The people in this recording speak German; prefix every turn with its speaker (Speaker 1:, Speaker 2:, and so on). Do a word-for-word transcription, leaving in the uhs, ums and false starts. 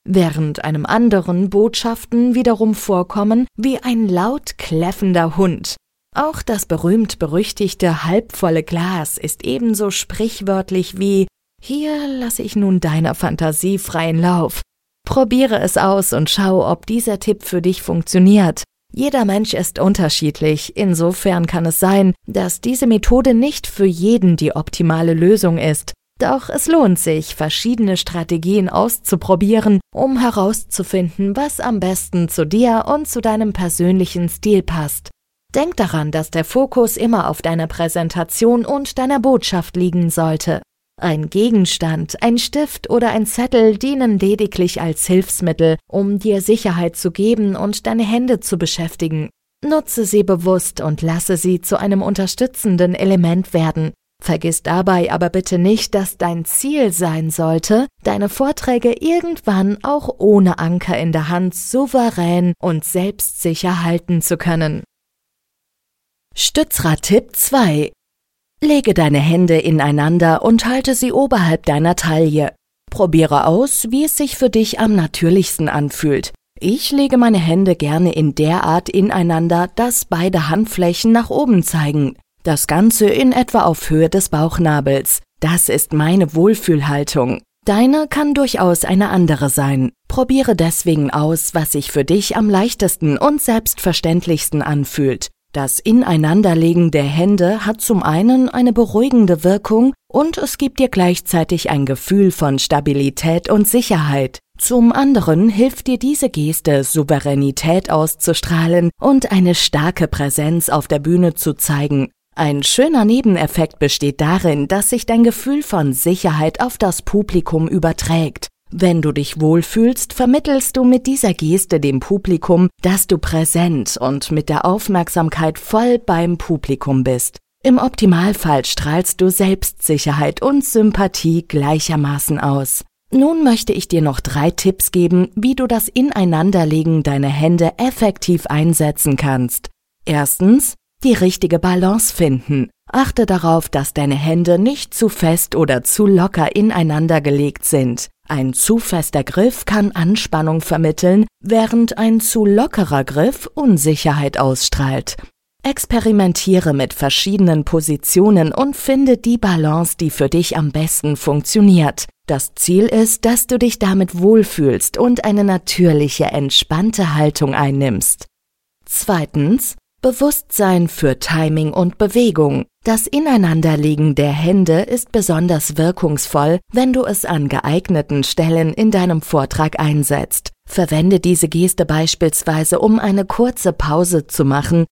Speaker 1: während einem anderen Botschaften wiederum vorkommen wie ein laut kläffender Hund. Auch das berühmt-berüchtigte halbvolle Glas ist ebenso sprichwörtlich wie »Hier lasse ich nun deiner Fantasie freien Lauf«. Probiere es aus und schau, ob dieser Tipp für dich funktioniert. Jeder Mensch ist unterschiedlich, insofern kann es sein, dass diese Methode nicht für jeden die optimale Lösung ist. Doch es lohnt sich, verschiedene Strategien auszuprobieren, um herauszufinden, was am besten zu dir und zu deinem persönlichen Stil passt. Denk daran, dass der Fokus immer auf deiner Präsentation und deiner Botschaft liegen sollte. Ein Gegenstand, ein Stift oder ein Zettel dienen lediglich als Hilfsmittel, um dir Sicherheit zu geben und deine Hände zu beschäftigen. Nutze sie bewusst und lasse sie zu einem unterstützenden Element werden. Vergiss dabei aber bitte nicht, dass dein Ziel sein sollte, deine Vorträge irgendwann auch ohne Anker in der Hand souverän und selbstsicher halten zu können. Stützrad-Tipp zwei. Lege deine Hände ineinander und halte sie oberhalb deiner Taille. Probiere aus, wie es sich für dich am natürlichsten anfühlt. Ich lege meine Hände gerne in der Art ineinander, dass beide Handflächen nach oben zeigen. Das Ganze in etwa auf Höhe des Bauchnabels. Das ist meine Wohlfühlhaltung. Deine kann durchaus eine andere sein. Probiere deswegen aus, was sich für dich am leichtesten und selbstverständlichsten anfühlt. Das Ineinanderlegen der Hände hat zum einen eine beruhigende Wirkung und es gibt dir gleichzeitig ein Gefühl von Stabilität und Sicherheit. Zum anderen hilft dir diese Geste, Souveränität auszustrahlen und eine starke Präsenz auf der Bühne zu zeigen. Ein schöner Nebeneffekt besteht darin, dass sich dein Gefühl von Sicherheit auf das Publikum überträgt. Wenn du dich wohlfühlst, vermittelst du mit dieser Geste dem Publikum, dass du präsent und mit der Aufmerksamkeit voll beim Publikum bist. Im Optimalfall strahlst du Selbstsicherheit und Sympathie gleichermaßen aus. Nun möchte ich dir noch drei Tipps geben, wie du das Ineinanderlegen deiner Hände effektiv einsetzen kannst. Erstens, die richtige Balance finden. Achte darauf, dass deine Hände nicht zu fest oder zu locker ineinander gelegt sind. Ein zu fester Griff kann Anspannung vermitteln, während ein zu lockerer Griff Unsicherheit ausstrahlt. Experimentiere mit verschiedenen Positionen und finde die Balance, die für dich am besten funktioniert. Das Ziel ist, dass du dich damit wohlfühlst und eine natürliche, entspannte Haltung einnimmst. Zweitens, Bewusstsein für Timing und Bewegung. Das Ineinanderlegen der Hände ist besonders wirkungsvoll, wenn du es an geeigneten Stellen in deinem Vortrag einsetzt. Verwende diese Geste beispielsweise, um eine kurze Pause zu machen